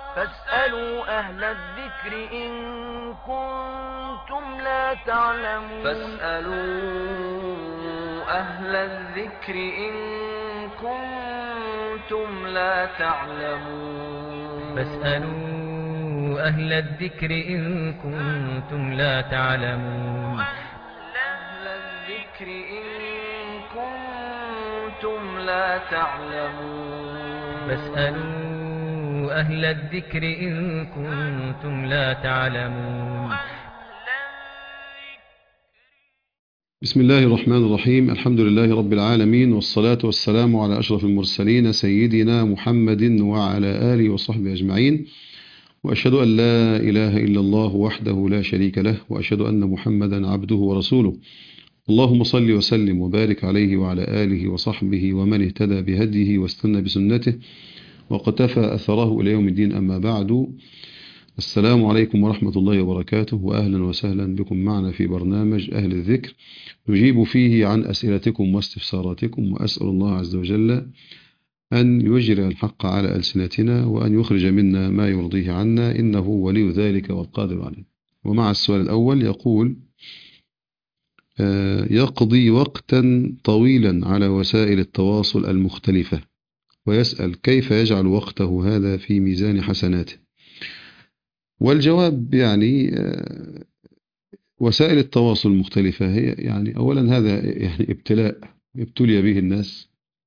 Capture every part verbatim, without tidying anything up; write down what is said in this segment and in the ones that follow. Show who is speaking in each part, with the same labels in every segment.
Speaker 1: فاسألوا أهل الذكر إن كنتم لا تعلمون
Speaker 2: فاسألوا أهل الذكر إن كنتم لا تعلمون
Speaker 3: فاسألوا أهل الذكر إن كنتم لا تعلمون
Speaker 2: أهل الذكر إن كنتم لا تعلمون
Speaker 3: فاسألوا أهل الذكر إن كنتم لا تعلمون.
Speaker 4: بسم الله الرحمن الرحيم. الحمد لله رب العالمين، والصلاة والسلام على أشرف المرسلين سيدنا محمد وعلى آله وصحبه أجمعين، وأشهد أن لا إله إلا الله وحده لا شريك له، وأشهد أن محمدا عبده ورسوله. اللهم صل وسلم وبارك عليه وعلى آله وصحبه ومن اهتدى بهديه واستنى بسنته وقتفى أثره إلى يوم الدين. أما بعد، السلام عليكم ورحمة الله وبركاته، وأهلا وسهلا بكم معنا في برنامج أهل الذكر، نجيب فيه عن أسئلتكم واستفساراتكم، وأسأل الله عز وجل أن يجري الحق على ألسنتنا وأن يخرج منا ما يرضيه عنا، إنه ولي ذلك والقادر عليه. ومع السؤال الأول يقول: يقضي وقتا طويلا على وسائل التواصل المختلفة، ويسأل كيف يجعل وقته هذا في ميزان حسناته. والجواب يعني وسائل التواصل المختلفة هي يعني أولا هذا يعني ابتلاء ابتلي به الناس،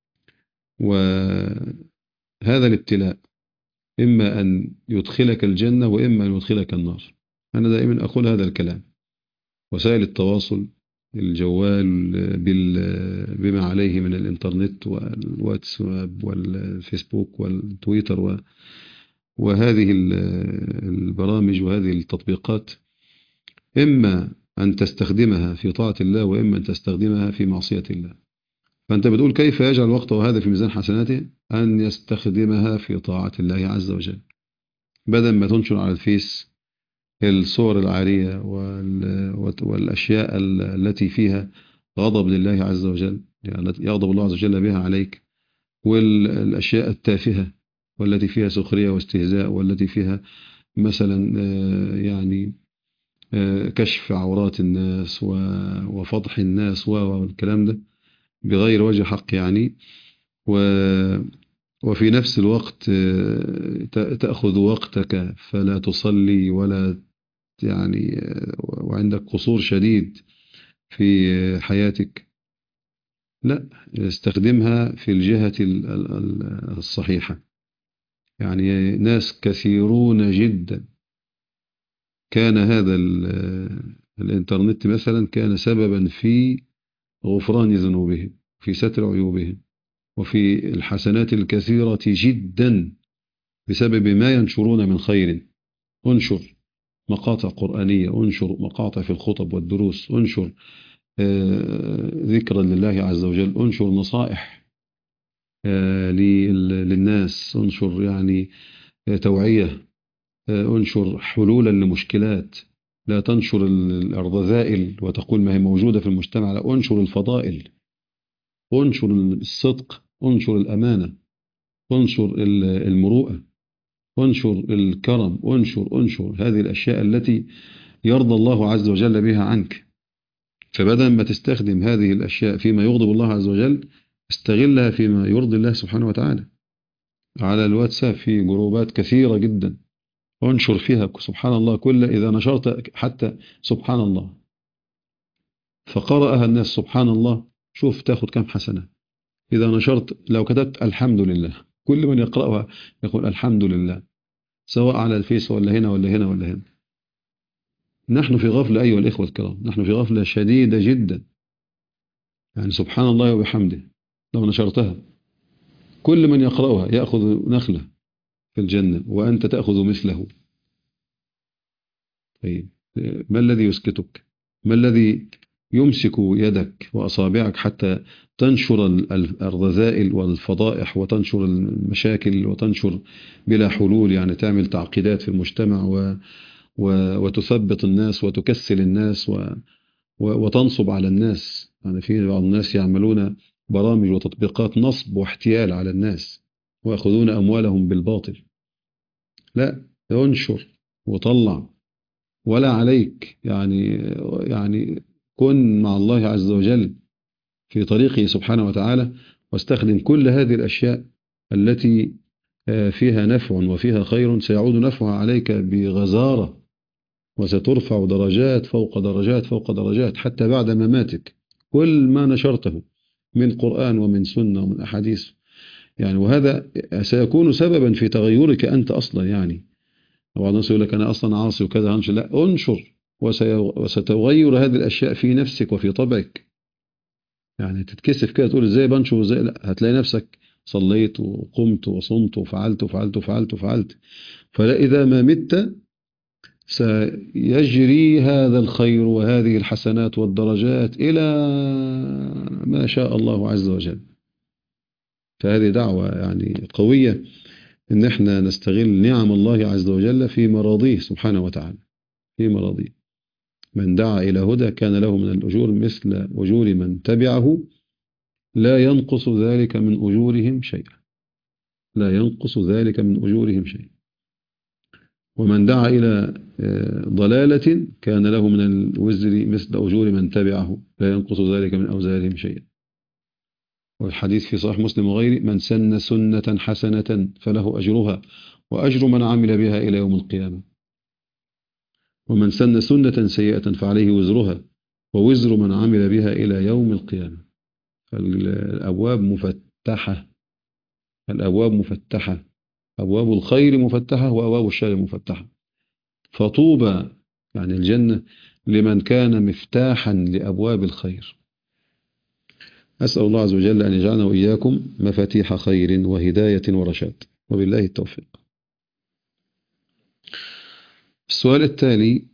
Speaker 4: وهذا الابتلاء إما أن يدخلك الجنة وإما أن يدخلك النار. أنا دائما أقول هذا الكلام. وسائل التواصل، الجوال بما عليه من الإنترنت والواتساب والفيسبوك والتويتر وهذه البرامج وهذه التطبيقات، إما أن تستخدمها في طاعة الله وإما أن تستخدمها في معصية الله. فأنت بتقول كيف يجعل وقته هذا في ميزان حسناته؟ أن يستخدمها في طاعة الله عز وجل، بدل ما تنشر على الفيس الصور العارية والأشياء التي فيها غضب لله عز وجل، يعني يغضب الله عز وجل بها عليك، والأشياء التافهة والتي فيها سخرية واستهزاء، والتي فيها مثلا يعني كشف عورات الناس وفضح الناس والكلام ده بغير وجه حق يعني. وفي نفس الوقت تأخذ وقتك فلا تصلي ولا يعني، وعندك قصور شديد في حياتك. لا، استخدمها في الجهة الصحيحة. يعني ناس كثيرون جدا كان هذا الإنترنت مثلا كان سببا في غفران ذنوبهم، في ستر عيوبهم، وفي الحسنات الكثيرة جدا بسبب ما ينشرون من خير. انشر مقاطع قرآنية، انشر مقاطع في الخطب والدروس، انشر ذكرا لله عز وجل، انشر نصائح للناس، انشر يعني توعية، انشر حلولا لمشكلات. لا تنشر الرذائل وتقول ما هي موجودة في المجتمع، لا، انشر الفضائل، انشر الصدق، انشر الأمانة، انشر المروءة، انشر الكرم، انشر انشر هذه الأشياء التي يرضى الله عز وجل بها عنك. فبدل ما تستخدم هذه الأشياء فيما يغضب الله عز وجل، استغلها فيما يرضي الله سبحانه وتعالى. على الواتساب في جروبات كثيرة جدا، انشر فيها سبحان الله، كل إذا نشرت حتى سبحان الله فقرأها الناس سبحان الله، شوف تاخد كم حسنة. إذا نشرت لو كتبت الحمد لله، كل من يقرأها يقول الحمد لله، سواء على الفيس ولا هنا ولا هنا ولا هنا. نحن في غفلة أيها الإخوة الكرام، نحن في غفلة شديدة جدا. يعني سبحان الله وبحمده لو نشرتها كل من يقرأها يأخذ نخلة في الجنة وأنت تأخذ مثله. طيب، ما الذي يسكتك؟ ما الذي يمسك يدك وأصابعك حتى تنشر الرذائل والفضائح وتنشر المشاكل وتنشر بلا حلول، يعني تعمل تعقيدات في المجتمع و و وتثبط الناس وتكسل الناس و وتنصب على الناس. يعني في بعض الناس يعملون برامج وتطبيقات نصب واحتيال على الناس ويأخذون أموالهم بالباطل. لا، انشر وطلع ولا عليك، يعني يعني كن مع الله عز وجل في طريقه سبحانه وتعالى، واستخدم كل هذه الأشياء التي فيها نفع وفيها خير، سيعود نفعها عليك بغزارة، وسترفع درجات فوق درجات فوق درجات حتى بعد مماتك. كل ما نشرته من قرآن ومن سنة ومن أحاديث يعني، وهذا سيكون سببا في تغيرك أنت أصلا. يعني بعض الناس يقول لك أنا أصلا عاصي وكذا أنشر، لا، انشر وستغير هذه الأشياء في نفسك وفي طبعك. يعني تتكسف كده تقول ازاي بنشر وازاي، لا، هتلاقي نفسك صليت وقمت وصمت وفعلت وفعلت وفعلت وفعلت. فلا، إذا ما مت سيجري هذا الخير وهذه الحسنات والدرجات إلى ما شاء الله عز وجل. فهذه دعوة يعني قوية، إن احنا نستغل نعم الله عز وجل في مراضيه سبحانه وتعالى، في مراضيه. من دعا إلى هدى كان له من الأجور مثل أجور من تبعه لا ينقص ذلك من أجورهم شيئا، لا ينقص ذلك من أجورهم شيئا. ومن دعا إلى ضلالة كان له من الوزر مثل أجور من تبعه لا ينقص ذلك من أوزارهم شيئا. والحديث في صحيح مسلم وغيره: من سن سنة حسنة فله أجرها وأجر من عمل بها إلى يوم القيامة، ومن سن سنة سيئة فعليه وزرها ووزر من عمل بها إلى يوم القيامة. فالأبواب مفتحة، الأبواب مفتحة، أبواب الخير مفتحة وأبواب الشر مفتحة. فطوبى، يعني الجنة، لمن كان مفتاحا لأبواب الخير. أسأل الله عز وجل أن يجعلنا وإياكم مفاتيح خير وهداية ورشاد، وبالله التوفيق. السؤال التالي: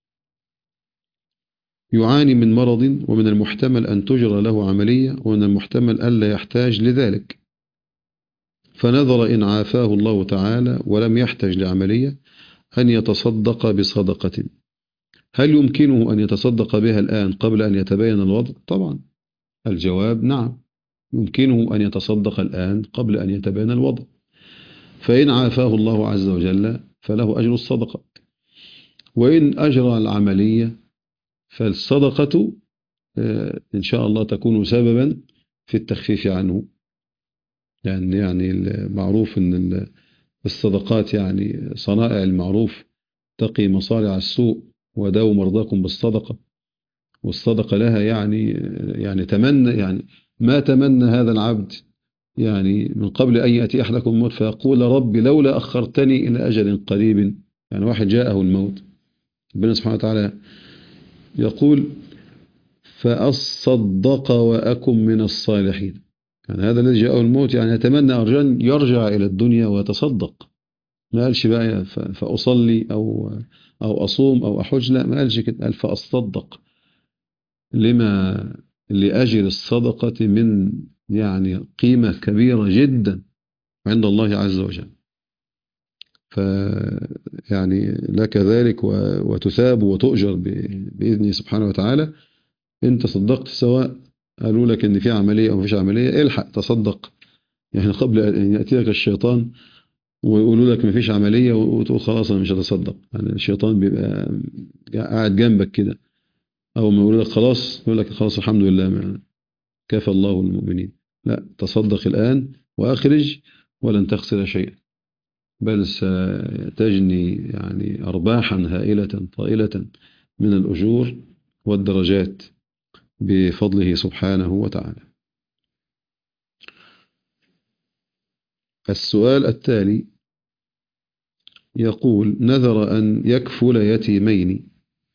Speaker 4: يعاني من مرض، ومن المحتمل أن تجرى له عملية، ومن المحتمل ألا يحتاج لذلك، فنظر إن عافاه الله تعالى ولم يحتاج لعملية أن يتصدق بصدقة. هل يمكنه أن يتصدق بها الآن قبل أن يتبين الوضع؟ طبعا الجواب نعم، يمكنه أن يتصدق الآن قبل أن يتبين الوضع. فإن عافاه الله عز وجل فله أجر الصدقة، وإن أجرى العملية فالصدقة إن شاء الله تكون سببا في التخفيف عنه. يعني يعني المعروف أن الصدقات يعني صنائع المعروف تقي مصارع السوء وداووا مرضاكم بالصدقة. والصدقة لها يعني يعني تمنى، يعني ما تمنى هذا العبد يعني من قبل أن يأتي أحدكم الموت فيقول: ربي لولا أخرتني إلى أجل قريب. يعني واحد جاءه الموت، ربنا سبحانه وتعالى يقول: فأصدق وأكن من الصالحين. يعني هذا الذي جاءه الموت يعني يتمنى أرجان يرجع إلى الدنيا ويتصدق. ما قالش بقى فأصلي أو أو أصوم أو أحج، لا، ما قالش كده، قال فأصدق، لما لأجل الصدقة من يعني قيمة كبيرة جدا عند الله عز وجل. ف يعني لك ذلك وتثاب وتؤجر بإذنه سبحانه وتعالى. انت صدقت، سواء قالوا لك ان في عملية او مفيش عملية، الحق تصدق يعني قبل ان يأتي لك الشيطان ويقولوا لك مفيش عملية وتقول خلاص انا مش هتصدق. يعني الشيطان بيبقى قاعد جنبك كده، أول ما يقول لك خلاص يقول لك خلاص الحمد لله كفى الله المؤمنين. لا، تصدق الآن وأخرج ولن تخسر شيئا، بل ستجني يعني أرباحا هائلة طائلة من الأجور والدرجات بفضله سبحانه وتعالى. السؤال التالي يقول: نذر أن يكفل يتيمين،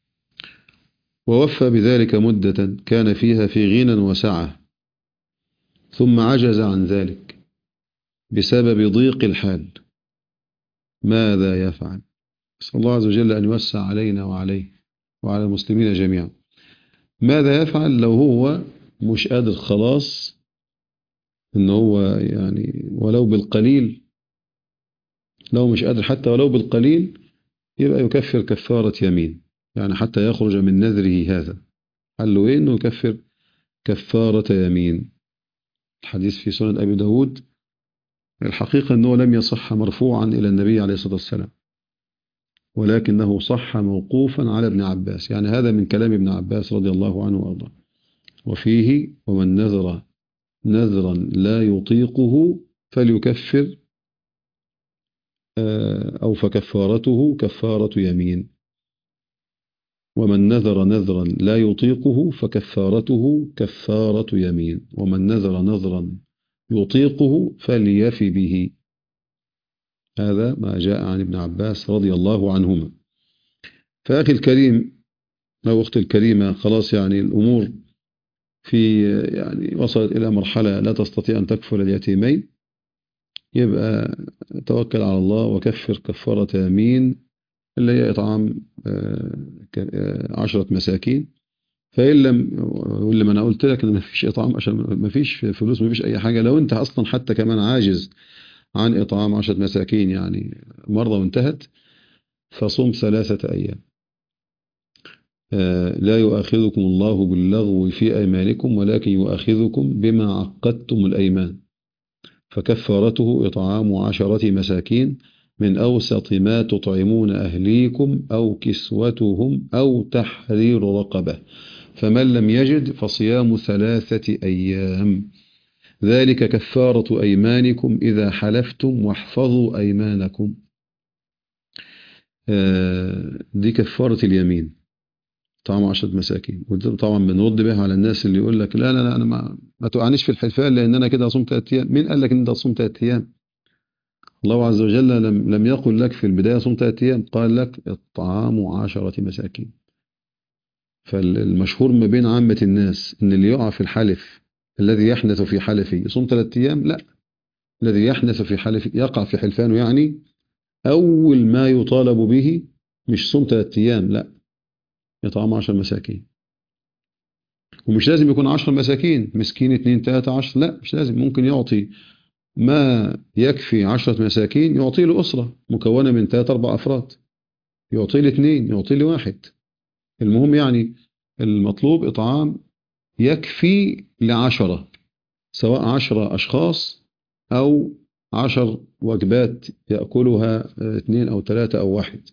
Speaker 4: ووفى بذلك مدة كان فيها في غنى وسعة، ثم عجز عن ذلك بسبب ضيق الحال، ماذا يفعل؟ نسأل الله عز وجل أن يوسع علينا وعليه وعلى المسلمين جميعا. ماذا يفعل لو هو مش قادر خلاص إن هو يعني ولو بالقليل، لو مش قادر حتى ولو بالقليل، يبقى يكفر كفارة يمين، يعني حتى يخرج من نذره هذا. قال له إيه؟ إنه يكفر كفارة يمين. الحديث في سنن أبي داود، الحقيقة أنه لم يصح مرفوعا إلى النبي عليه الصلاة والسلام، ولكنه صح موقوفا على ابن عباس، يعني هذا من كلام ابن عباس رضي الله عنه وأرضاه. وفيه ومن نذر نذرا لا يطيقه فليكفر أو فكفارته كفارة يمين. ومن نذر نذرا لا يطيقه فكفارته كفارة يمين. ومن نذر نذرا يطيقه فليف به. هذا ما جاء عن ابن عباس رضي الله عنهما. فأخي الكريم أو أختي الكريمة، خلاص يعني الأمور في يعني وصلت إلى مرحلة لا تستطيع أن تكفل اليتيمين، يبقى توكل على الله وكفر كفارة يمين اللي هي إطعام عشرة مساكين. فإن لم، واللي ما أنا قلت لك إن ما فيش إطعام عشان ما فيش فلوس، ما فيش أي حاجة، لو أنت أصلا حتى كمان عاجز عن إطعام عشرة مساكين يعني مرضى وانتهت، فصوم ثلاثة أيام. لا يؤاخذكم الله باللغو في أيمانكم ولكن يؤاخذكم بما عقدتم الأيمان، فكفارته إطعام عشرة مساكين من أوسط ما تطعمون أهليكم أو كسوتهم أو تحرير رقبة، فمن لم يجد فصيام ثلاثة أيام، ذلك كفارة أيمانكم إذا حلفتم واحفظوا أيمانكم. دي كفارة اليمين، طعام عشرة مساكين. وطبعا بنرد بها على الناس اللي يقول لك لا لا لا أنا ما, ما تقعنيش في الحلفان لأن أنا كده أصوم ثلاثة أيام. مين قال لك إن أنت أصوم ثلاثة أيام؟ الله عز وجل لم, لم يقل لك في البداية صوم ثلاثة أيام، قال لك الطعام عشرة مساكين. فالمشهور ما بين عامة الناس إن اللي يقع في الحلف الذي يحنث في حلفه يصوم ثلاثة أيام. لا، الذي يحنث في حلفه يقع في حلفانه، يعني أول ما يطالب به مش صوم ثلاثة أيام، لا، يطعم عشر مساكين. ومش لازم يكون عشر مساكين، مسكين اتنين تلاتة عشر، لا مش لازم، ممكن يعطي ما يكفي عشرة مساكين، يعطي له أسرة مكونة من ثلاثة أربع أفراد، يعطي له اثنين، يعطي له واحد. المهم يعني المطلوب إطعام يكفي لعشرة، سواء عشرة أشخاص أو عشر وجبات يأكلها اثنين أو ثلاثة أو واحد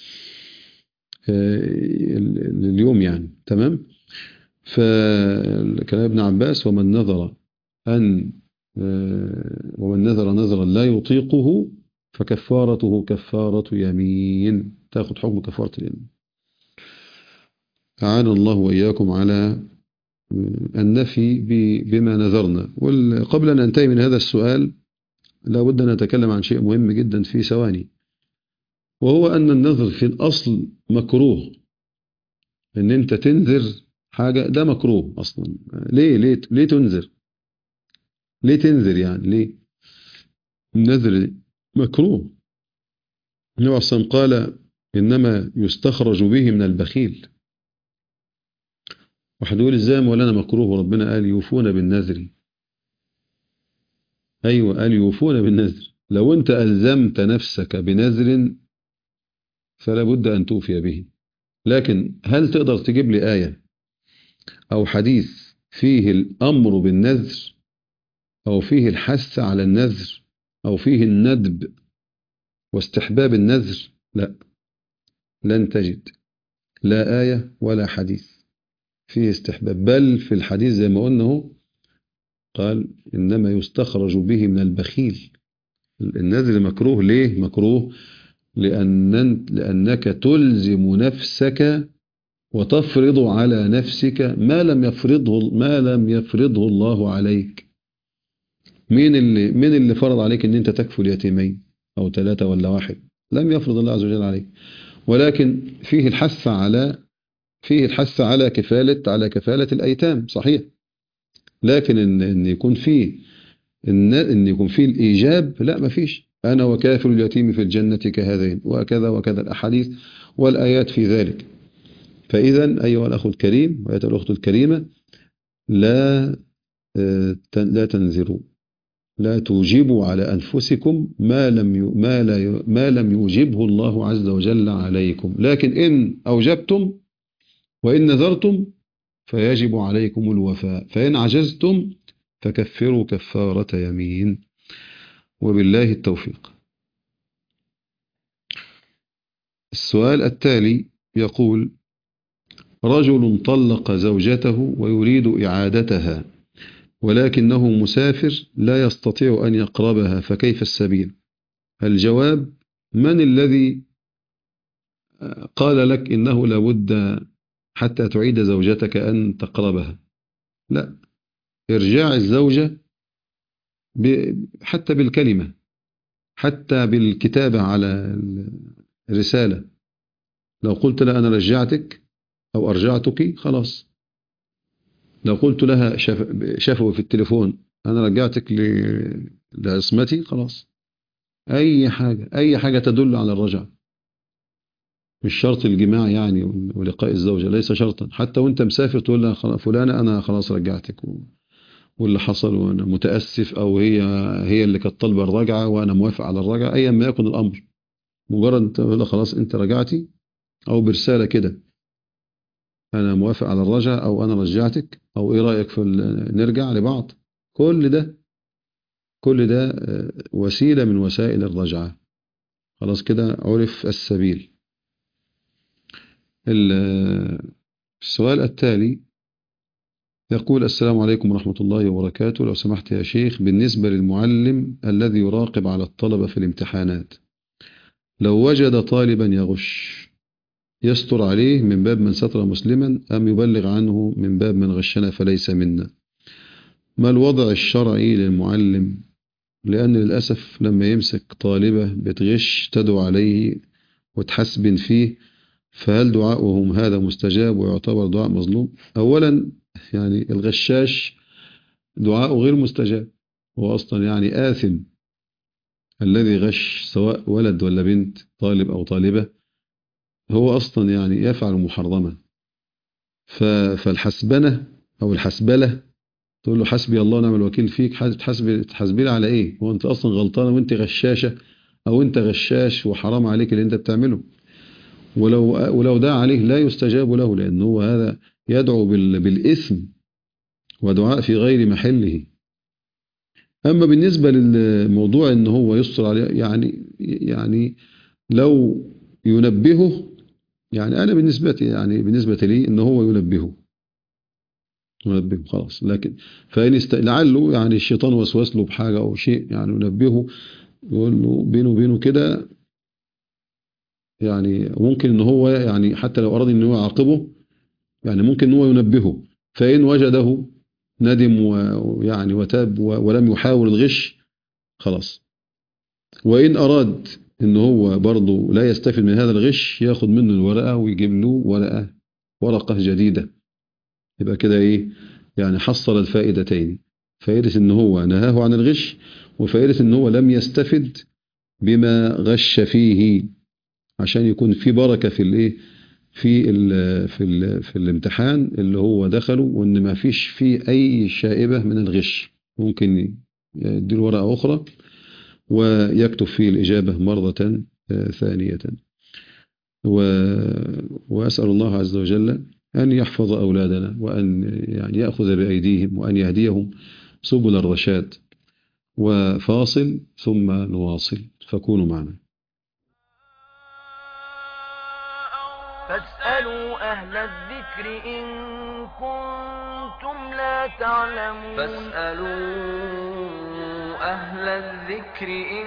Speaker 4: اليوم يعني. تمام. فكلام ابن عباس ومن نذر أن ومن نذر نذرا لا يطيقه فكفارته كفارة يمين، تأخذ حكم كفارة اليمين. أعان الله وإياكم على النفي بما نذرنا. وقبل أن ننتهي من هذا السؤال لابد أن نتكلم عن شيء مهم جدا في ثواني، وهو أن النذر في الأصل مكروه. أن أنت تنذر حاجة ده مكروه أصلا. ليه ليه ليه تنذر؟ ليه تنذر يعني ليه؟ النذر مكروه. النبي أصلا قال إنما يستخرج به من البخيل. واحد يقول إزاي مولانا مكروه وربنا قال يوفون بالنذر؟ أيوة قال يوفون بالنذر. لو أنت ألزمت نفسك بنذر فلا بد أن توفي به. لكن هل تقدر تجيب لي آية أو حديث فيه الأمر بالنذر أو فيه الحث على النذر أو فيه الندب واستحباب النذر؟ لا، لن تجد لا آية ولا حديث فيه استحباب. بل في الحديث زي ما قلنا هو قال إنما يستخرج به من البخيل. النذر مكروه. ليه مكروه؟ لأن لأنك تلزم نفسك وتفرض على نفسك ما لم يفرضه ما لم يفرضه الله عليك. مين اللي مين اللي فرض عليك ان انت تكفل يتيمين او ثلاثة ولا واحد؟ لم يفرض الله عز وجل عليك، ولكن فيه الحث على فيه الحث على كفالة على كفالة الأيتام، صحيح. لكن ان ان يكون فيه ان ان يكون فيه الإيجاب، لا ما فيش. أنا وكافل اليتيم في الجنة كهذين وكذا وكذا الأحاديث والآيات في ذلك. فإذا أيها الأخ الكريم وأيها الأخت الكريمة، لا لا تنذروا، لا توجبوا على أنفسكم ما لم ما لا ما لم يوجبه الله عز وجل عليكم. لكن إن أوجبتم وإن نذرتم فيجب عليكم الوفاء، فإن عجزتم فكفروا كفارة يمين. وبالله التوفيق. السؤال التالي يقول: رجل طلق زوجته ويريد إعادتها ولكنه مسافر لا يستطيع أن يقربها، فكيف السبيل؟ الجواب: من الذي قال لك إنه لابد حتى تعيد زوجتك أن تقربها؟ لا، ارجاع الزوجة حتى بالكلمة، حتى بالكتابة على الرسالة. لو قلت لها أنا رجعتك أو أرجعتك خلاص. لو قلت لها شفوي في التليفون أنا رجعتك لعصمتي خلاص. أي حاجة أي حاجة تدل على الرجعة، مش شرط الجماع يعني ولقاء الزوجة، ليس شرطا. حتى وانت مسافر تقول لها فلانة أنا خلاص رجعتك واللي حصل وأنا متأسف، أو هي هي اللي كانت طالبة الرجعة وأنا موافق على الرجعة، أيا ما يكن الأمر، مجرد أنت تقول لها خلاص أنت رجعتي، أو برسالة كده أنا موافق على الرجعة أو أنا رجعتك، أو إيه رأيك في نرجع لبعض. كل ده كل ده وسيلة من وسائل الرجعة. خلاص كده عرف السبيل. السؤال التالي يقول: السلام عليكم ورحمة الله وبركاته. لو سمحت يا شيخ، بالنسبة للمعلم الذي يراقب على الطلبة في الامتحانات، لو وجد طالبا يغش يستر عليه من باب من ستر مسلما، أم يبلغ عنه من باب من غشنا فليس منا؟ ما الوضع الشرعي للمعلم؟ لأن للأسف لما يمسك طالبة بتغش تدعو عليه وتحسبن فيه، فهل دعاؤهم هذا مستجاب ويعتبر دعاء مظلوم؟ أولا يعني الغشاش دعاءه غير مستجاب، هو أصلا يعني آثم. الذي غش سواء ولد ولا بنت، طالب أو طالبة، هو أصلا يعني يفعل محرما. فالحسبنة أو الحسبلة تقول له حسبي الله ونعم الوكيل فيك، تحسبي تحسبي على إيه؟ هو أنت أصلا غلطانة وأنت غشاشة، أو أنت غشاش وحرام عليك اللي أنت بتعمله. ولو ولو دعا عليه لا يستجاب له، لأنه هذا يدعو بالإثم ودعاء في غير محله. أما بالنسبة للموضوع إن هو يستر عليه، يعني يعني لو ينبهه، يعني أنا بالنسبة يعني بالنسبة لي إن هو ينبهه ينبهه خلاص. لكن فإن است... لعله يعني الشيطان وسوس له بحاجة أو شيء، يعني ينبهه، يقول له بينه وبينه كده، يعني ممكن إن هو يعني حتى لو أراد إن هو يعاقبه، يعني ممكن إن هو ينبهه، فإن وجده ندم ويعني وتاب ولم يحاول الغش خلاص. وإن أراد إن هو برضه لا يستفيد من هذا الغش، ياخد منه الورقة ويجيب له ورقة ورقة جديدة. يبقى كده إيه؟ يعني حصل الفائدتين، فائدة إن هو نهاه عن الغش، وفائدة إن هو لم يستفد بما غش فيه، عشان يكون في بركة في الإيه؟ في ال في ال في الامتحان اللي هو دخله، وإن ما فيش فيه أي شائبة من الغش. ممكن يديله ورقة أخرى ويكتب فيه الإجابة مرة ثانية. وأسأل الله عز وجل أن يحفظ أولادنا، وأن يعني يأخذ بأيديهم، وأن يهديهم سبل الرشاد. وفاصل ثم نواصل، فكونوا معنا.
Speaker 1: فاسألوا أهل الذكر إن كنتم لا تعلمون
Speaker 2: فاسألوا أهل الذكر إن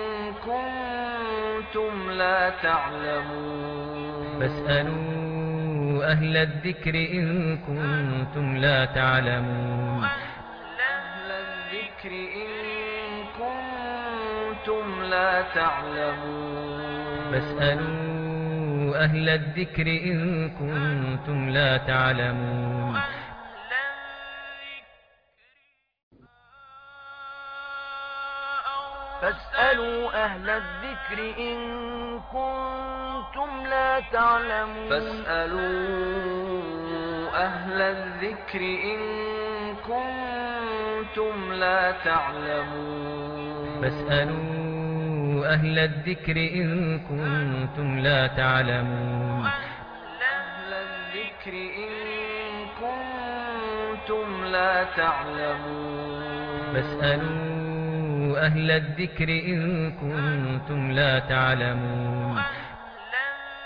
Speaker 2: كنتم لا تعلمون
Speaker 3: فاسألوا أهل الذكر إن كنتم لا تعلمون
Speaker 2: أهل الذكر إن كنتم لا تعلمون
Speaker 3: فاسألوا أهل الذكر إن كنتم لا تعلمون
Speaker 1: فاسألوا أهل الذكر إن كنتم لا تعلمون
Speaker 2: فاسألوا أهل الذكر إن كنتم لا تعلمون
Speaker 3: فاسألوا أهل الذكر إن كنتم لا تعلمون
Speaker 2: أهل الذكر إن كنتم لا تعلمون
Speaker 3: فاسألوا أهل الذكر إن كنتم لا تعلمون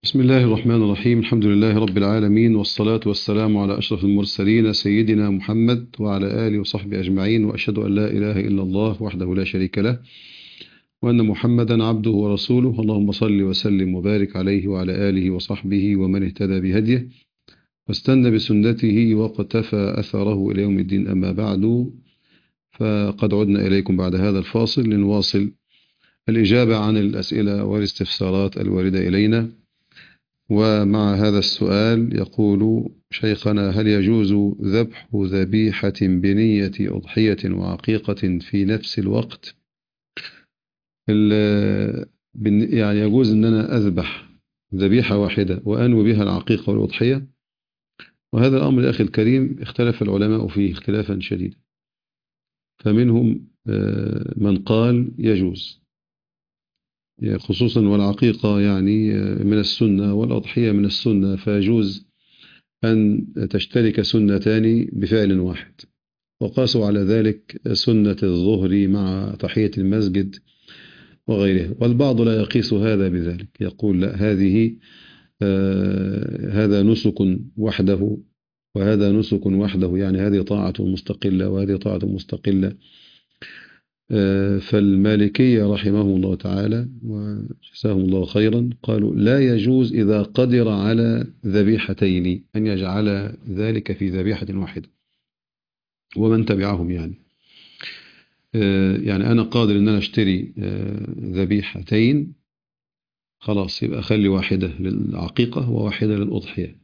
Speaker 4: بسم الله الرحمن الرحيم. الحمد لله رب العالمين، والصلاة والسلام على أشرف المرسلين سيدنا محمد وعلى آله وصحبه أجمعين، وأشهد أن لا إله إلا الله وحده لا شريك له، وأن محمدا عبده ورسوله. اللهم صل وسلم وبارك عليه وعلى آله وصحبه ومن اهتدى بهديه واستنى بسنته واقتفى أثره إلى يوم الدين. أما بعد، فقد عدنا إليكم بعد هذا الفاصل لنواصل الإجابة عن الأسئلة والاستفسارات الواردة إلينا. ومع هذا السؤال يقول شيخنا: هل يجوز ذبح ذبيحة بنية أضحية وعقيقة في نفس الوقت؟ يعني يجوز أن أنا أذبح ذبيحة واحدة وأنوي بها العقيقة والأضحية؟ وهذا الأمر يا أخي الكريم اختلف العلماء فيه اختلافا شديدا، فمنهم من قال يجوز، خصوصا والعقيقة يعني من السنة والأضحية من السنة، فيجوز أن تشترك سنتان بفعل واحد. وقاسوا على ذلك سنة الظهر مع تحية المسجد وغيرها. والبعض لا يقيس هذا بذلك، يقول لا، هذه آه هذا نسك وحده وهذا نسك وحده، يعني هذه طاعة مستقلة وهذه طاعة مستقلة. آه فالمالكية رحمهم الله تعالى وجزاهم الله خيرا قالوا لا يجوز إذا قدر على ذبيحتين أن يجعل ذلك في ذبيحة واحدة ومن تبعهم. يعني آه يعني أنا قادر أن أنا أشتري آه ذبيحتين، خلاص يبقى خلي واحدة للعقيقة وواحدة للأضحية.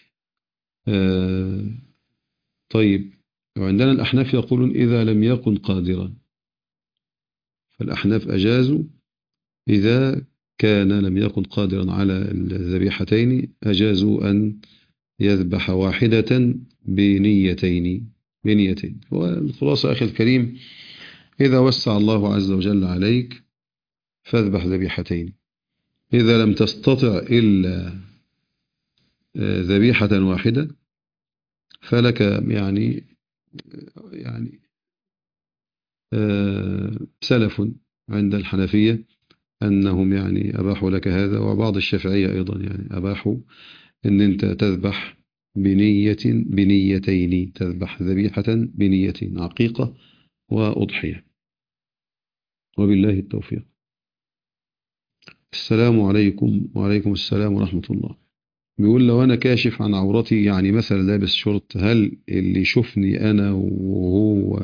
Speaker 4: آه طيب، وعندنا الأحناف يقولون إذا لم يكن قادرا، فالأحناف أجازوا إذا كان لم يكن قادرا على الذبيحتين، أجازوا أن يذبح واحدة بنيتين بنيتين والخلاصة أخي الكريم، إذا وسع الله عز وجل عليك فاذبح ذبيحتين. إذا لم تستطع إلا ذبيحة واحدة فلك يعني يعني سلف عند الحنفية أنهم يعني أباحوا لك هذا، وبعض الشافعية أيضا يعني أباحوا أن أنت تذبح بنية بنيتين، تذبح ذبيحة بنيتين، عقيقة وأضحية. وبالله التوفيق. السلام عليكم. وعليكم السلام ورحمة الله. بيقول لو أنا كاشف عن عورتي، يعني مثلا لابس شورت، هل اللي يشوفني أنا وهو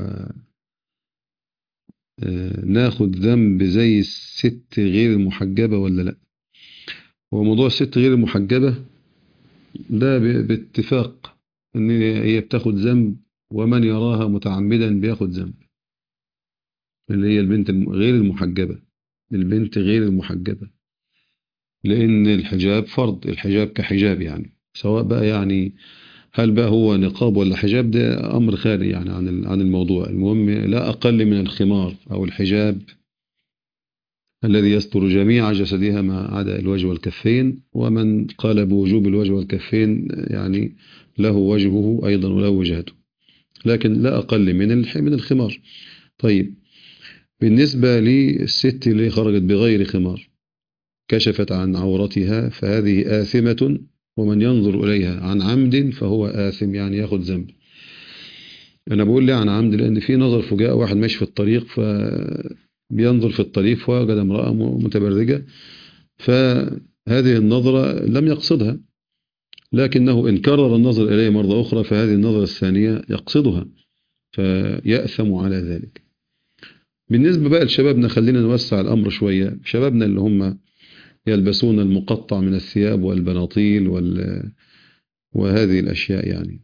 Speaker 4: ناخد ذنب زي الست غير المحجبة ولا لا؟ وموضوع الست غير المحجبة ده باتفاق ان هي بتاخد ذنب، ومن يراها متعمدا بياخد ذنب، اللي هي البنت غير المحجبة، البنت غير المحجبة، لان الحجاب فرض، الحجاب كحجاب يعني، سواء بقى يعني هل بقى هو نقاب ولا حجاب، ده امر خارج يعني عن عن الموضوع. المهم لا اقل من الخمار او الحجاب الذي يستر جميع جسدها ما عدا الوجه والكفين. ومن قال بوجوب الوجه والكفين يعني له وجهه أيضا وله وجهته، لكن لا أقل من من الخمار. طيب، بالنسبة للست اللي خرجت بغير خمار كشفت عن عورتها، فهذه آثمة، ومن ينظر إليها عن عمد فهو آثم، يعني ياخد ذنب. أنا بقول لي عن عمد لأن في نظر فجاء، واحد ماشي في الطريق ف بينظر في الطريق فوجد امرأة متبرجة، فهذه النظرة لم يقصدها، لكنه إن كرر النظر إليه مرة أخرى فهذه النظرة الثانية يقصدها، فيأثم على ذلك. بالنسبة بقى لشبابنا، خلينا نوسع الأمر شوية. شبابنا اللي هم يلبسون المقطع من الثياب والبناطيل وال... وهذه الأشياء يعني،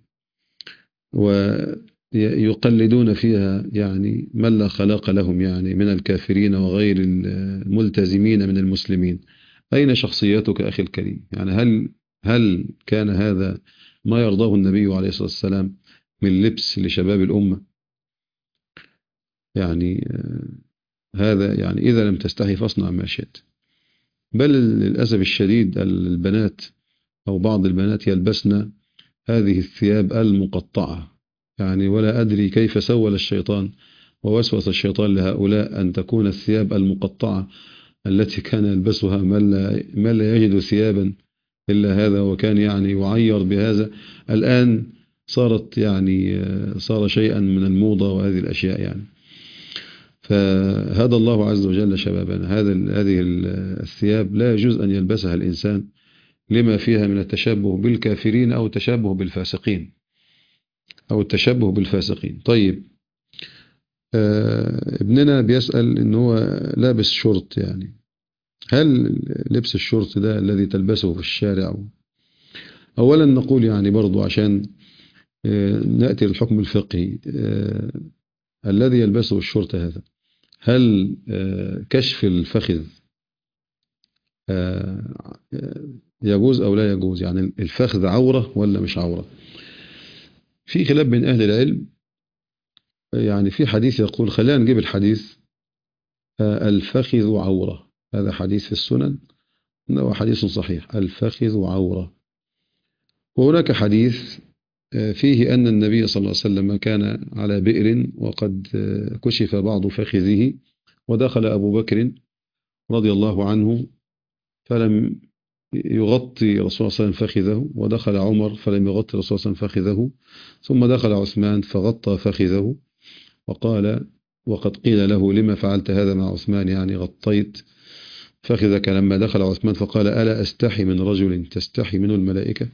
Speaker 4: ويقلدون فيها يعني من لا خلاق لهم يعني من الكافرين وغير الملتزمين من المسلمين. أين شخصيتك أخي الكريم؟ يعني هل هل كان هذا ما يرضاه النبي عليه الصلاة والسلام من لبس لشباب الأمة؟ يعني هذا يعني إذا لم تستحي فاصنع ما شئت. بل للأسف الشديد البنات أو بعض البنات يلبسن هذه الثياب المقطعة، يعني ولا أدري كيف سول الشيطان ووسوس الشيطان لهؤلاء أن تكون الثياب المقطعة التي كان يلبسها من لا, من لا يجد ثيابا إلا هذا، وكان يعني يعير بهذا. الآن صارت يعني صار شيئا من الموضة وهذه الأشياء يعني. فهدى الله عز وجل شبابنا. هذا هذه الثياب لا يجوز أن يلبسها الإنسان لما فيها من التشبه بالكافرين أو التشبه بالفاسقين أو التشبه بالفاسقين. طيب، آه ابننا بيسأل إن هو لابس شورت، يعني هل لبس الشورت ده الذي تلبسه في الشارع؟ أولا نقول يعني برضو عشان آه نأتي للحكم الفقهي، آه الذي يلبسه الشورت هذا هل آه كشف الفخذ آه يجوز أو لا يجوز؟ يعني الفخذ عورة ولا مش عورة؟ في خلاف بين أهل العلم. يعني في حديث يقول، خلينا نجيب الحديث، آه الفخذ عورة، هذا حديث في السنن إنه حديث صحيح، الفخذ عورة. وهناك حديث آه فيه أن النبي صلى الله عليه وسلم كان على بئر وقد آه كشف بعض فخذه، ودخل أبو بكر رضي الله عنه فلم يغطي رسول الله صلى الله عليه وسلم فخذه، ودخل عمر فلم يغطي رسول الله صلى الله عليه وسلم فخذه، ثم دخل عثمان فغطى فخذه، وقال وقد قيل له لما فعلت هذا مع عثمان، يعني غطيت فخذك لما دخل عثمان، فقال ألا أستحي من رجل تستحي منه الملائكة.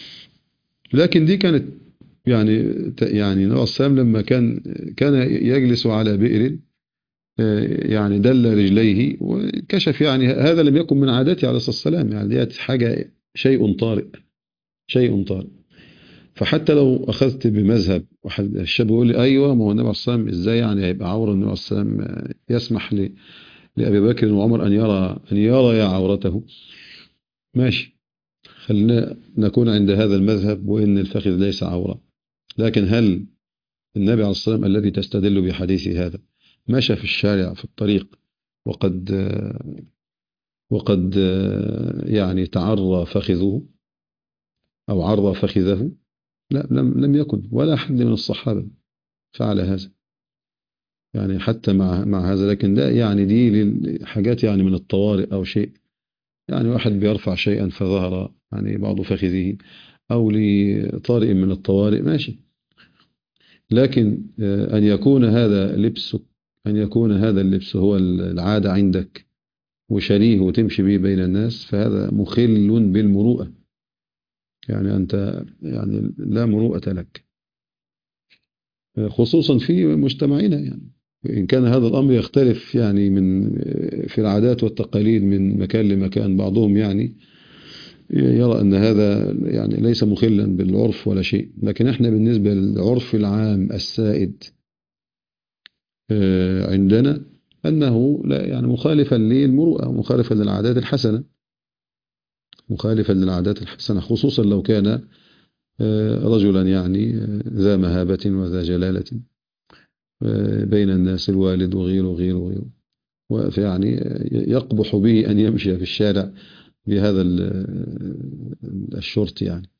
Speaker 4: لكن دي كانت يعني يعني النبي صلى الله عليه وسلم لما كان كان يجلس على بئر يعني دل رجليه وكشف، يعني هذا لم يكن من عادته عليه الصلاة والسلام، يعني دي حاجة شيء طارئ شيء طارئ. فحتى لو أخذت بمذهب واحد الشاب يقول لي أيوة، ما هو النبي عليه الصلاة والسلام إزاي يعني هيبقى عورة؟ النبي عليه الصلاة والسلام يسمح لي لأبي بكر وعمر أن يرى أن يرى يا عورته. ماشي، خلينا نكون عند هذا المذهب وإن الفخذ ليس عورة. لكن هل النبي عليه الصلاة والسلام الذي تستدل بحديث هذا مشى في الشارع في الطريق وقد وقد يعني تعرى فخذه أو عرى فخذه؟ لا، لم لم يكن، ولا أحد من الصحابة فعل هذا يعني حتى مع مع هذا. لكن ده يعني دي حاجات يعني من الطوارئ أو شيء، يعني واحد بيرفع شيئا فظهر يعني بعض فخذه أو لطارئ من الطوارئ، ماشي. لكن أن يكون هذا لبس أن يكون هذا اللبس هو العادة عندك وشريه وتمشي به بين الناس، فهذا مخل بالمروءة، يعني أنت يعني لا مروءة لك، خصوصا في مجتمعنا. يعني إن كان هذا الأمر يختلف يعني من في العادات والتقاليد من مكان لمكان، بعضهم يعني يرى أن هذا يعني ليس مخلا بالعرف ولا شيء، لكن احنا بالنسبة للعرف العام السائد عندنا أنه لا يعني مخالفا للمروءة، مخالفا للعادات الحسنة، مخالفا للعادات الحسنة، خصوصا لو كان رجلا يعني ذا مهابة وذا جلالة بين الناس، الوالد وغيره وغيره وغيره، ويعني يقبح به أن يمشي في الشارع بهذا الشرط يعني.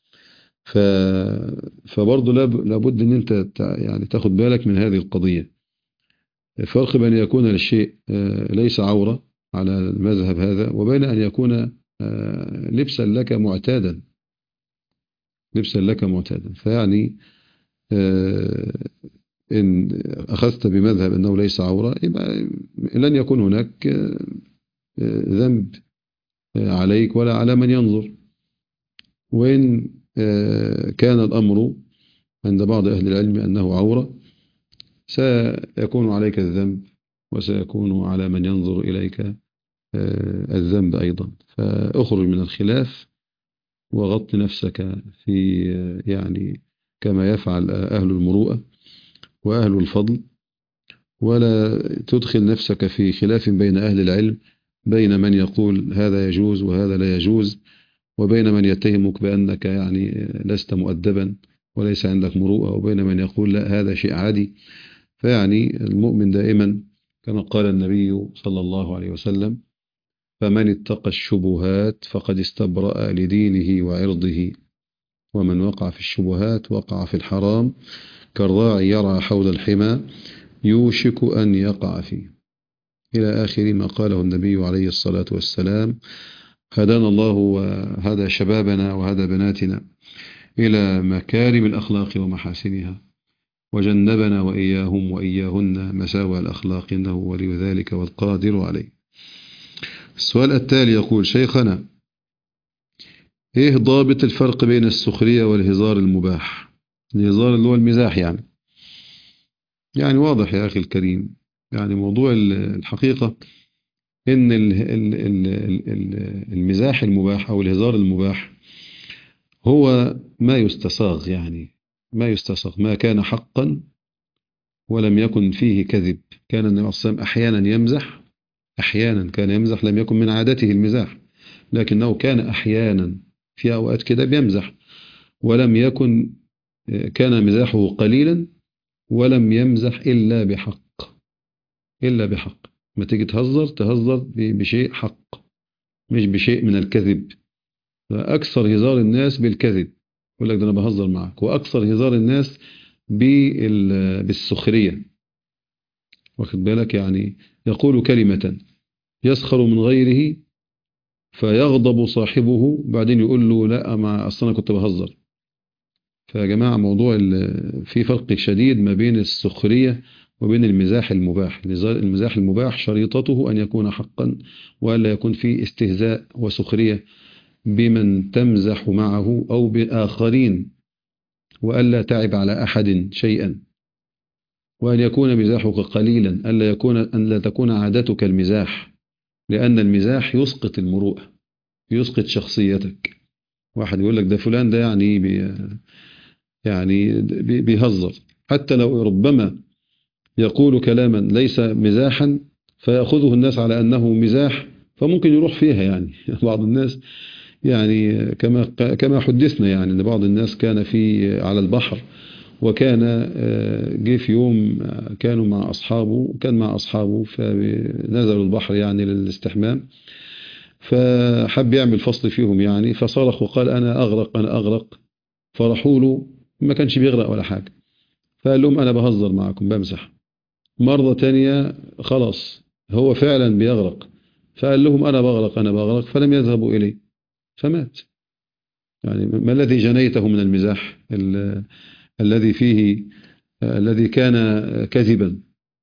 Speaker 4: فبرضه لابد أن أنت يعني تاخد بالك من هذه القضية، الفرق بين أن يكون الشيء ليس عورة على المذهب هذا وبين أن يكون لبسا لك معتادا لبسا لك معتادا. فيعني إن أخذت بمذهب أنه ليس عورة، يبقى لن يكون هناك ذنب عليك ولا على من ينظر. وإن كان الأمر عند بعض أهل العلم أنه عورة، سيكون عليك الذنب وسيكون على من ينظر إليك الذنب أيضا. فأخرج من الخلاف وغط نفسك في يعني كما يفعل أهل المروءة وأهل الفضل، ولا تدخل نفسك في خلاف بين أهل العلم، بين من يقول هذا يجوز وهذا لا يجوز، وبين من يتهمك بأنك يعني لست مؤدبا وليس عندك مروءة، وبين من يقول لا هذا شيء عادي. فيعني المؤمن دائما كما قال النبي صلى الله عليه وسلم: فمن اتقى الشبهات فقد استبرأ لدينه وعرضه، ومن وقع في الشبهات وقع في الحرام، كالراعي يرعى حول الحمى يوشك أن يقع فيه، إلى آخر ما قاله النبي عليه الصلاة والسلام. هدانا الله وهدى شبابنا وهدى بناتنا إلى مكارم الأخلاق ومحاسنها، وجنبنا وإياهم وإياهن مساوى الأخلاق، إنه ولي ذلك والقادر عليه. السؤال التالي يقول: شيخنا، إيه ضابط الفرق بين السخرية والهزار المباح؟ الهزار اللي هو المزاح يعني يعني واضح يا أخي الكريم. يعني موضوع الحقيقة إن المزاح المباح أو الهزار المباح هو ما يستساغ، يعني ما يستساغ، ما كان حقا ولم يكن فيه كذب. كان النبي صلى الله عليه وسلم أحيانا يمزح، أحيانا كان يمزح، لم يكن من عادته المزاح، لكنه كان أحيانا في أوقات كده بيمزح، ولم يكن كان مزاحه قليلا، ولم يمزح إلا بحق، إلا بحق. ما تيجي تهزر تهزر بشيء حق، مش بشيء من الكذب. أكثر هزار الناس بالكذب، يقول لك ده أنا بهزر معك، وأكثر هزار الناس بالسخرية، واخد بالك؟ يعني يقول كلمة يسخر من غيره فيغضب صاحبه، بعدين يقول له لا ما أصلا كنت بهزر. فيا جماعة موضوع في فرق شديد ما بين السخرية وبين المزاح المباح. المزاح المباح شريطته أن يكون حقا، وألا يكون فيه استهزاء وسخرية بمن تمزح معه أو بآخرين، وألا تعب على أحد شيئا، وأن يكون مزاحك قليلا، ألا يكون أن لا تكون عادتك المزاح، لأن المزاح يسقط المروءة، يسقط شخصيتك. واحد يقول لك ده فلان ده يعني بي يعني بي بيهزر، حتى لو ربما يقول كلاما ليس مزاحا فيأخذه الناس على أنه مزاح، فممكن يروح فيها. يعني بعض الناس يعني كما كما حدثنا يعني ان بعض الناس كان في على البحر، وكان جه في يوم كانوا مع أصحابه، كان مع أصحابه فنزلوا البحر يعني للاستحمام، فحب يعمل فصل فيهم يعني، فصرخ وقال أنا أغرق أنا أغرق. فرحوا له، ما كانش بيغرق ولا حاجة، فقال لهم أنا بهزر معكم بمزح. مرة تانية خلاص هو فعلا بيغرق، فقال لهم أنا بغرق أنا بغرق، فلم يذهبوا إليه فمات. يعني ما الذي جنيته من المزاح الذي فيه الذي كان كذبا؟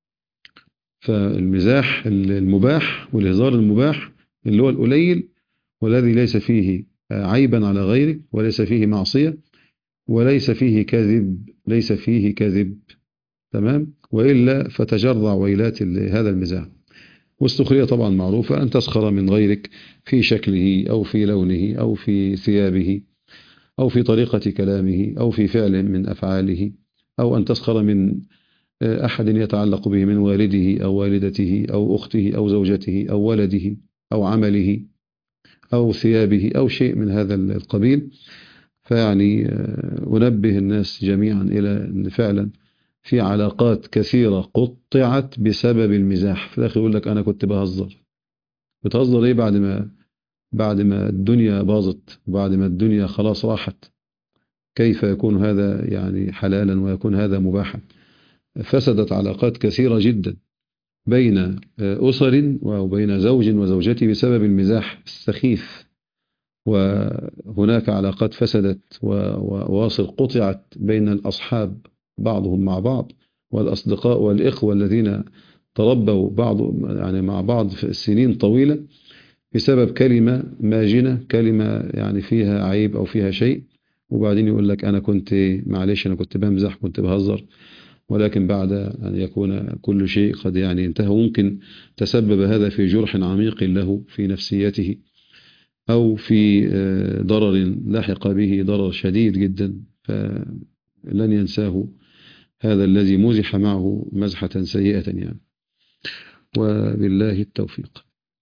Speaker 4: فالمزاح المباح والهزار المباح اللي هو القليل، والذي ليس فيه عيبا على غيرك، وليس فيه معصية، وليس فيه كذب، ليس فيه كذب، تمام؟ وإلا فتجرع ويلات هذا المزاح. والسخرية طبعا معروفة، أن تسخر من غيرك في شكله أو في لونه أو في ثيابه أو في طريقة كلامه أو في فعل من أفعاله، أو أن تسخر من أحد يتعلق به من والده أو والدته أو أخته أو زوجته أو ولده أو عمله أو ثيابه أو شيء من هذا القبيل. فيعني أنبه الناس جميعا إلى أن فعلا في علاقات كثيرة قطعت بسبب المزاح. في الآخر يقول لك أنا كنت بهزر. بتهزر إيه بعد ما بعد ما الدنيا باظت، وبعد ما الدنيا خلاص راحت؟ كيف يكون هذا يعني حلالا ويكون هذا مباحا؟ فسدت علاقات كثيرة جدا بين أسر وبين زوج وزوجته بسبب المزاح السخيف، وهناك علاقات فسدت وواصل قطعت بين الأصحاب بعضهم مع بعض، والأصدقاء والإخوة الذين تربوا بعض يعني مع بعض في سنين طويلة بسبب كلمة ماجنة، كلمة يعني فيها عيب أو فيها شيء، وبعدين يقول لك أنا كنت معلش أنا كنت بمزح كنت بهزر، ولكن بعد أن يكون كل شيء قد يعني انتهى. ممكن تسبب هذا في جرح عميق له في نفسيته، أو في ضرر لاحق به ضرر شديد جدا، فلن ينساه هذا الذي مزح معه مزحة سيئة يعني. وبالله التوفيق.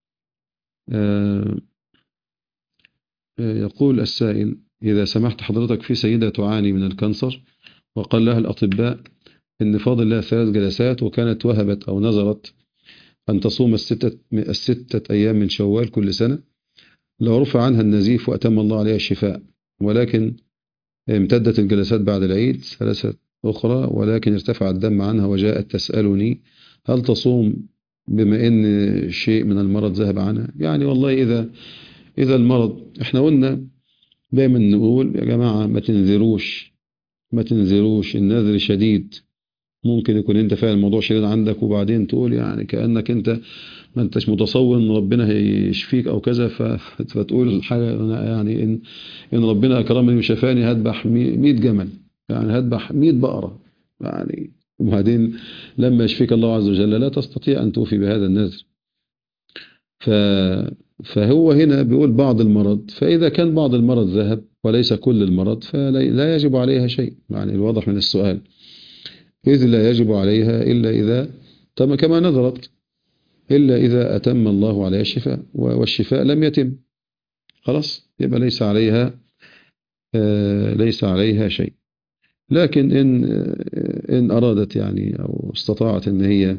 Speaker 4: يقول السائل: إذا سمحت حضرتك، في سيدة تعاني من الكانسر، وقال لها الأطباء إن فاضل لها ثلاث جلسات، وكانت وهبت أو نظرت أن تصوم الستة, الستة أيام من شوال كل سنة لو رفع عنها النزيف وأتم الله عليها الشفاء، ولكن امتدت الجلسات بعد العيد ثلاثة أخرى، ولكن ارتفع الدم عنها، وجاءت تسألني هل تصوم بما إن شيء من المرض ذهب عنها؟ يعني والله إذا إذا المرض، احنا قلنا دايما نقول يا جماعة ما تنذروش ما تنذروش النذر شديد. ممكن يكون انت فعلا الموضوع شديد عندك، وبعدين تقول يعني كأنك انت ما انتش متصور ان ربنا هيشفيك او كذا، فتقول حاجة يعني ان ان ربنا اكرمني وشفاني هذبح مية جمل، يعني هذبح مية بقرة يعني. وبعدين لما يشفيك الله عز وجل لا تستطيع ان توفي بهذا النذر. ف فهو هنا بيقول بعض المرض، فإذا كان بعض المرض ذهب وليس كل المرض فلا يجب عليها شيء، يعني الواضح من السؤال، إذ لا يجب عليها إلا إذا كما نذرت، إلا إذا أتم الله عليها الشفاء، والشفاء لم يتم خلاص، يبقى ليس عليها ليس عليها شيء. لكن إن إن أرادت يعني أو استطاعت إن هي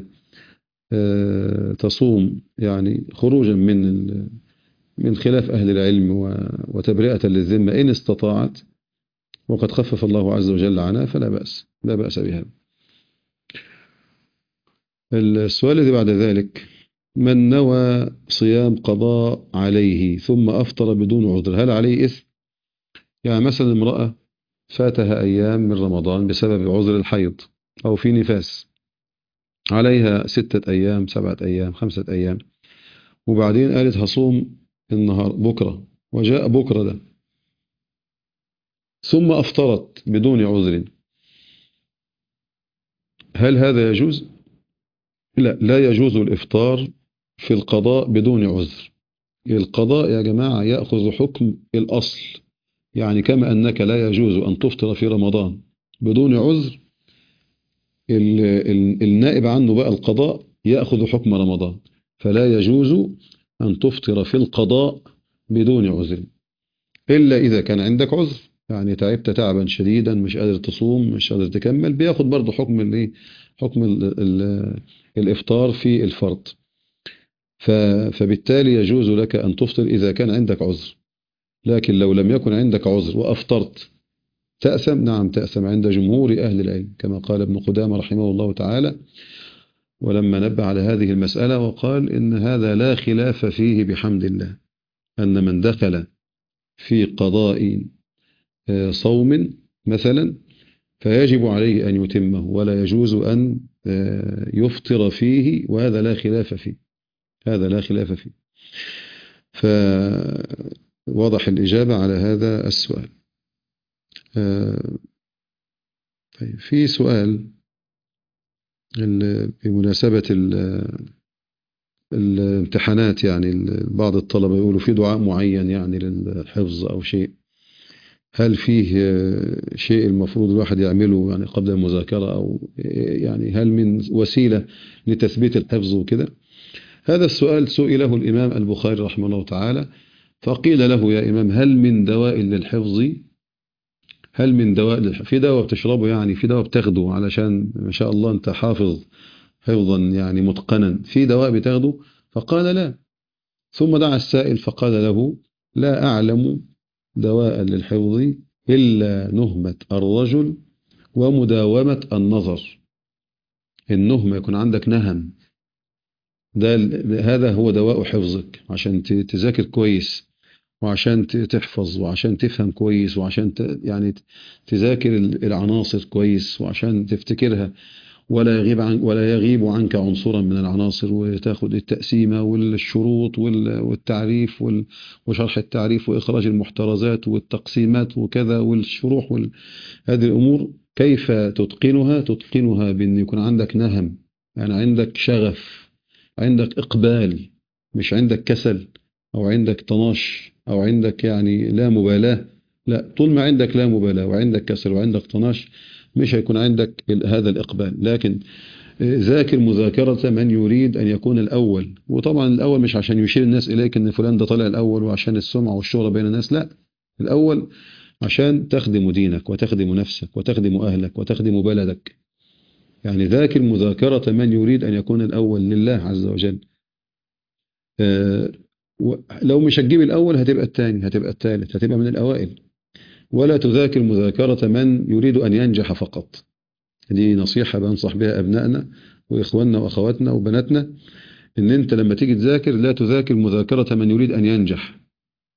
Speaker 4: تصوم يعني خروجا من من خلاف أهل العلم وتبرئة للذمة إن استطاعت، وقد خفف الله عز وجل عنها، فلا بأس لا بأس بها. السؤال الذي بعد ذلك: من نوى صيام قضاء عليه ثم أفطر بدون عذر هل عليه إثم؟ يعني مثلا امرأة فاتها أيام من رمضان بسبب عذر الحيض أو في نفاس، عليها ستة أيام سبعة أيام خمسة أيام، وبعدين قالت هصوم النهار بكرة، وجاء بكرة ده ثم أفطرت بدون عذر، هل هذا يجوز؟ لا، لا يجوز الإفطار في القضاء بدون عذر. القضاء يا جماعة يأخذ حكم الأصل، يعني كما أنك لا يجوز أن تفطر في رمضان بدون عذر، النائب عنه بقى القضاء يأخذ حكم رمضان، فلا يجوز أن تفطر في القضاء بدون عذر إلا إذا كان عندك عذر، يعني تعبت تعبا شديدا مش قادر تصوم مش قادر تكمل، بياخد برضه حكم الايه حكم ال ال الإفطار في الفرض. فبالتالي يجوز لك أن تفطر إذا كان عندك عذر. لكن لو لم يكن عندك عذر وأفطرت تأثم؟ نعم تأثم عند جمهور أهل العلم، كما قال ابن قدامة رحمه الله تعالى ولما نبه على هذه المسألة وقال إن هذا لا خلاف فيه بحمد الله، أن من دخل في قضاء صوم مثلا فيجب عليه أن يتمه، ولا يجوز أن يفطر فيه، وهذا لا خلاف فيه، هذا لا خلاف فيه. فوضح الإجابة على هذا السؤال. طيب في سؤال بمناسبة الامتحانات، يعني بعض الطلبة يقولوا في دعاء معين يعني للحفظ أو شيء، هل فيه شيء المفروض الواحد يعمله يعني قبل المذاكرة، أو يعني هل من وسيلة لتثبيت الحفظ وكده؟ هذا السؤال سئله الإمام البخاري رحمه الله تعالى، فقيل له يا إمام هل من دواء للحفظ؟ هل من دواء للحفظ؟ في دواء بتشربه، يعني في دواء بتاخده علشان ما شاء الله أنت حافظ حفظا يعني متقنا، في دواء بتاخده؟ فقال لا. ثم دعا السائل فقال له لا أعلم دواء للحفظ إلا نهمة الرجل ومداومة النظر. النهمة يكون عندك نهم، ده هذا هو دواء حفظك، عشان تذاكر كويس وعشان تحفظ وعشان تفهم كويس وعشان يعني تذاكر العناصر كويس وعشان تفتكرها، ولا يغيب عن ولا يغيب عنك عنصرا من العناصر، وتاخد التقسيمة والشروط والتعريف وشرح التعريف وإخراج المحترزات والتقسيمات وكذا والشروح وال... هذه الأمور كيف تتقنها؟ تتقنها بأن يكون عندك نهم، يعني عندك شغف، عندك إقبال، مش عندك كسل أو عندك طناش أو عندك يعني لا مبالاة. لا، طول ما عندك لا مبالاة وعندك كسل وعندك طناش مش هيكون عندك هذا الإقبال. لكن ذاكر مذاكرة من يريد أن يكون الأول، وطبعا الأول مش عشان يشير الناس إليك أن فلان ده طلع الأول وعشان السمعة والشهرة بين الناس، لا، الأول عشان تخدم دينك وتخدم نفسك وتخدم أهلك وتخدم بلدك. يعني ذاكر مذاكرة من يريد أن يكون الأول لله عز وجل. لو مش هتجيب الأول هتبقى الثاني هتبقى الثالث هتبقى من الأوائل. ولا تذاكر مذاكرة من يريد أن ينجح فقط. دي نصيحة بنصح بها أبنائنا وإخواننا وأخواتنا وبناتنا، إن أنت لما تيجي تذاكر لا تذاكر مذاكرة من يريد أن ينجح،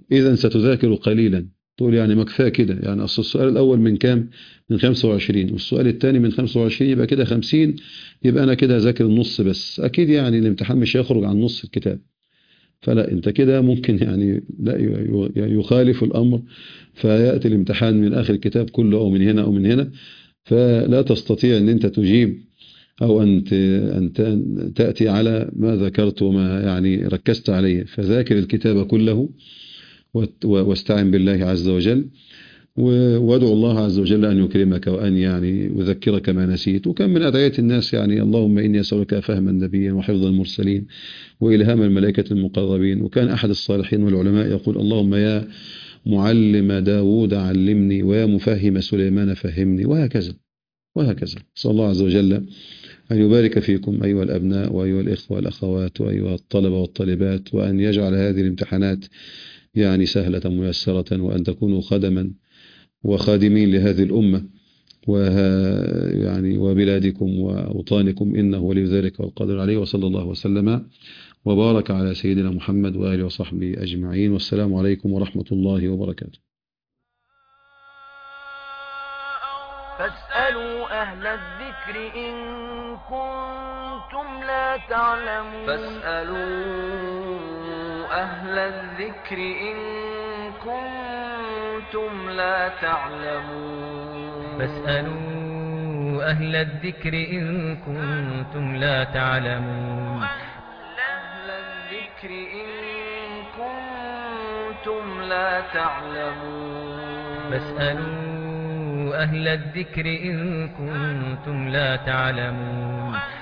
Speaker 4: إذا ستذاكر قليلا. تقول يعني ما كفايه كده، يعني أصل السؤال الأول من كام؟ من خمسة وعشرين، والسؤال الثاني من خمسة وعشرين، يبقى كده خمسين، يبقى أنا كده ذاكر النص بس. أكيد يعني الامتحان مش هيخرج عن نص الكتاب، فلا أنت كده ممكن يعني لا يخالف الأمر، فيأتي الامتحان من آخر الكتاب كله أو من هنا أو من هنا، فلا تستطيع أن أنت تجيب أو أن أن تأتي على ما ذكرت وما يعني ركزت عليه. فذاكر الكتاب كله واستعن بالله عز وجل، وادعو الله عز وجل أن يكرمك وأن يعني يذكرك ما نسيت. وكم من أدعية الناس يعني اللهم إني أسألك فهم النبيين وحفظ المرسلين وإلهام الملائكة المقربين. وكان أحد الصالحين والعلماء يقول اللهم يا معلم داود علمني ويا مفهم سليمان فهمني، وهكذا وهكذا. صلى الله عز وجل أن يبارك فيكم أيها الأبناء وأيها الإخوة والأخوات وأيها الطلبة والطالبات، وأن يجعل هذه الامتحانات يعني سهلة ميسرة، وأن تكونوا خدما وخادمين لهذه الأمة ويعني وبلادكم وأوطانكم، إنه ولي ذلك والقادر عليه. وصلى الله وسلم وبارك على سيدنا محمد وآله وصحبه أجمعين، والسلام عليكم ورحمة الله وبركاته.
Speaker 1: فاسألوا أهل الذكر إن كنتم لا تعلمون
Speaker 2: فاسألوا أهل الذكر إن كنتم لا تعلمون
Speaker 3: فاسألوا أهل الذكر إن كنتم لا تعلمون
Speaker 2: أهل الذكر إن كنتم لا تعلمون
Speaker 3: فاسألوا أهل الذكر إن كنتم لا تعلمون